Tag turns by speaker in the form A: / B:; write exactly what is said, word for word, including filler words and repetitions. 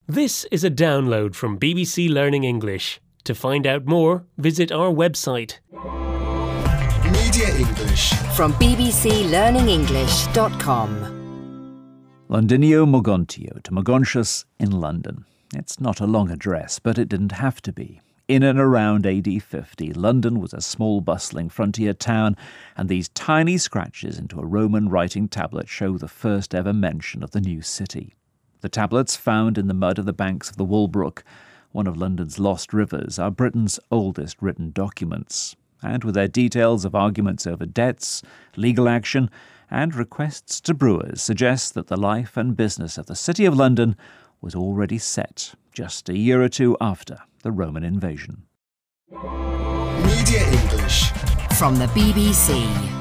A: This is a download from B B C Learning English. To find out more, visit our website.
B: Media English
C: from b b c learning english dot com.
D: Londinio Mogontio to Mogontius in London. It's not a long address, but it didn't have to be. In and around A D fifty, London was a small bustling frontier town, and these tiny scratches into a Roman writing tablet show the first ever mention of the new city. The tablets, found in the mud of the banks of the Walbrook, one of London's lost rivers, are Britain's oldest written documents, and with their details of arguments over debts, legal action, and requests to brewers, suggest that the life and business of the City of London was already set just a year or two after the Roman invasion.
B: Media English
C: from the B B C.